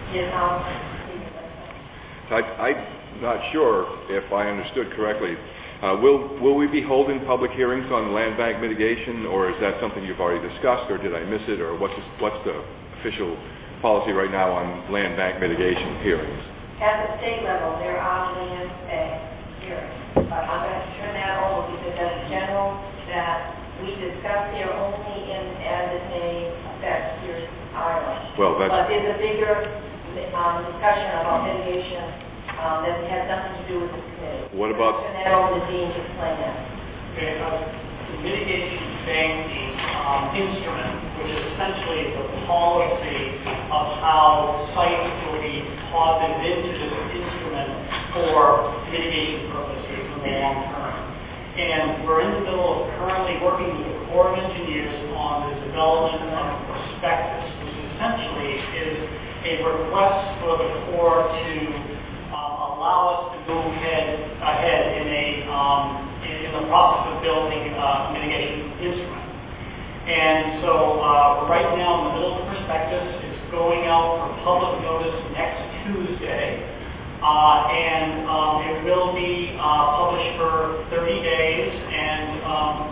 I'm not sure if I understood correctly. Will we be holding public hearings on land bank mitigation, or is that something you've already discussed, or did I miss it, or what's the official policy right now on land bank mitigation hearings? At the state level, there are land bank hearings, but I'm going to turn that over because that's general, that we discuss here only as it may affect Sears Island. Well, but there's a bigger discussion about mitigation that has nothing to do with this committee. What about? Turn that over to Dean to explain that. Okay, the mitigation banking instrument, which is essentially the policy of how sites will be deposited into this instrument for mitigation purposes in the long term. And we're in the middle of currently working with the Corps of Engineers on the development of a prospectus, which essentially is a request for the Corps to allow us to move ahead in the process of building a mitigation instrument. And so right now in the middle of the prospectus, it's going out for public notice next Tuesday. And it will be published for 30 days, and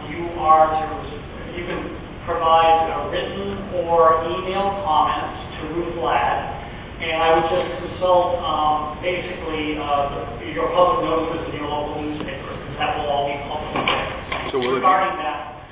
you can provide written or email comments to Ruth Ladd, and I would just consult basically your public notices in your local newspapers, because that will all be published. So regarding that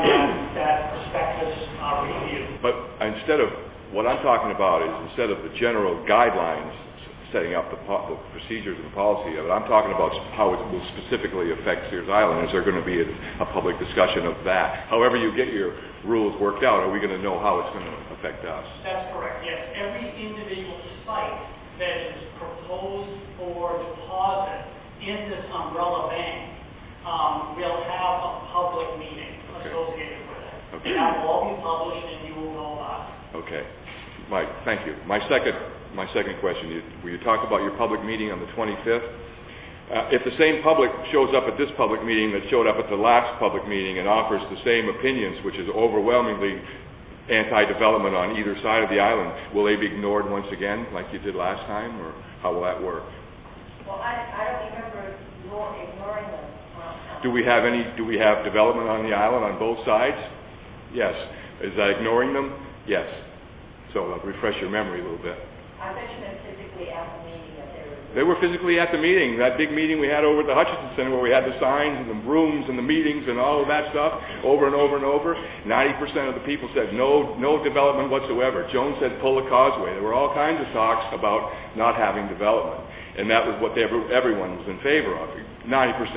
prospectus review. But instead of what I'm talking about is instead of the general guidelines setting up the procedures and the policy of it, I'm talking about how it will specifically affect Sears Island. Is there going to be a public discussion of that? However you get your rules worked out, are we going to know how it's going to affect us? That's correct, yes. Every individual site that is proposed for deposit in this umbrella bank will have a public meeting associated with it. Okay. That will all be published and you will know about it. Okay. Mike, thank you. My second question, will you talk about your public meeting on the 25th? If the same public shows up at this public meeting that showed up at the last public meeting and offers the same opinions, which is overwhelmingly anti-development on either side of the island, will they be ignored once again like you did last time, or how will that work? Well, I don't remember ignoring them. Do we have development on the island on both sides? Yes. Is that ignoring them? Yes. So I'll refresh your memory a little bit. I bet you meant physically at the meeting that they were. They were physically at the meeting, that big meeting we had over at the Hutchinson Center where we had the signs and the rooms and the meetings and all of that stuff over and over and over. 90% of the people said no development whatsoever. Jones said pull the causeway. There were all kinds of talks about not having development. And that was what everyone was in favor of. 90%.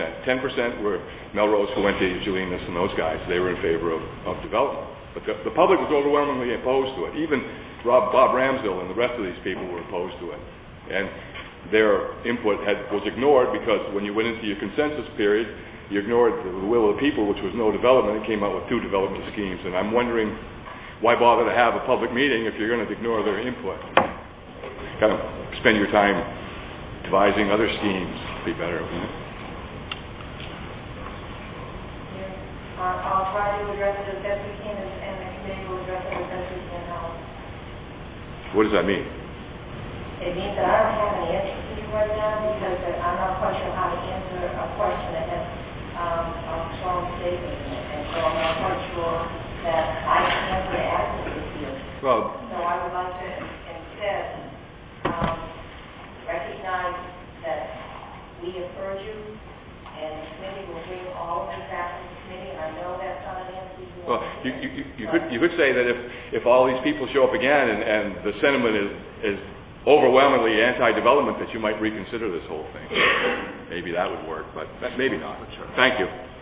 10% were Melrose, Fuente, Julinas, and those guys. They were in favor of development. But the public was overwhelmingly opposed to it. Even Bob Ramsdell and the rest of these people were opposed to it. And their input was ignored because when you went into your consensus period, you ignored the will of the people, which was no development, and came out with 2 development schemes. And I'm wondering, why bother to have a public meeting if you're going to ignore their input? Kind of spend your time devising other schemes. Be better, wouldn't it? I'll try to address it as best we can, and the committee will address it as best we can. What does that mean? It means that I don't have an answer for you right now because I'm not quite sure how to answer a question that has a strong statement in it, and so I'm not quite sure that I can answer it adequately here. Well, so I would like to instead recognize that we have heard you, and the committee will bring all of this back to the committee, and I know that's not an answer you want. Well, you could say that if all these people show up again and the sentiment is overwhelmingly anti-development, that you might reconsider this whole thing. Maybe that would work, but maybe not. Thank you.